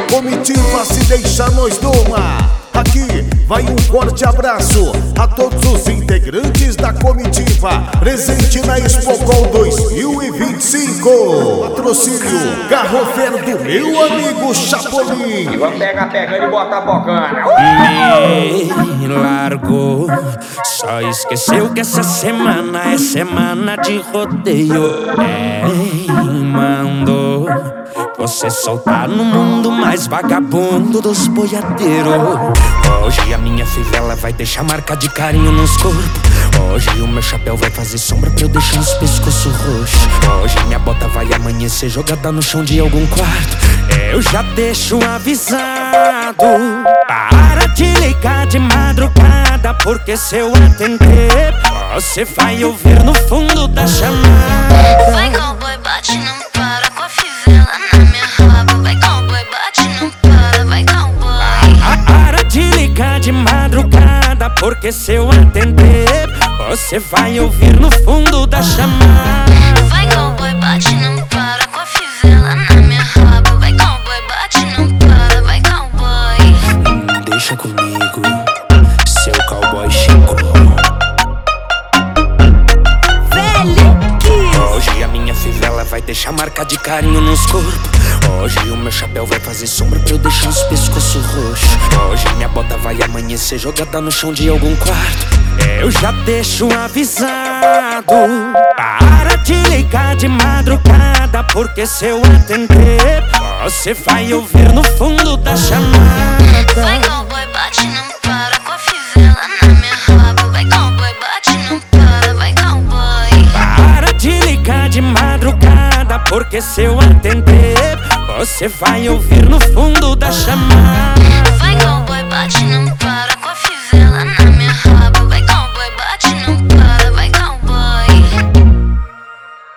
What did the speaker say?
Comitiva se deixa nós doma. Aqui vai um forte abraço a todos os integrantes da comitiva presente na Expocom 2025. Patrocínio Garrofer do meu amigo Chapolin. E vamos pegando e bota a bocana. Me largou, só esqueceu que essa semana é semana de rodeio. Mandou você soltar no mundo mais vagabundo dos boiadeiros. Hoje a minha fivela vai deixar marca de carinho nos corpos. Hoje o meu chapéu vai fazer sombra pra eu deixar os pescoços roxos. Hoje minha bota vai amanhecer jogada no chão de algum quarto. Eu já deixo avisado, para de ligar de madrugada, porque se eu atender, você vai ouvir no fundo da chamada. Vai cowboy, bate, não para com a fivela na minha raba. Vai cowboy, bate, não para, vai cowboy. Para de ligar de madrugada, porque se eu atender, você vai ouvir no fundo da chamada. Vai cowboy, bate, não para com a fivela na minha raba. Vai cowboy, bate, não para, vai cowboy. Deixa comigo, seu cowboy Chico. Hoje a minha fivela vai deixar marca de carinho nos corpos. Hoje o meu chapéu vai fazer sombra pra eu deixar os pescoços roxos. Hoje minha bota vai amanhecer jogada no chão de algum quarto. Eu já deixo avisado, para de ligar de madrugada, porque se eu atender, você vai ouvir no fundo da chamada. Vai cowboy, bate, não para com a fivela na minha raba. Vai cowboy, bate, não para, vai cowboy. Para de ligar de madrugada, porque se eu atender, você vai ouvir no fundo da chamada.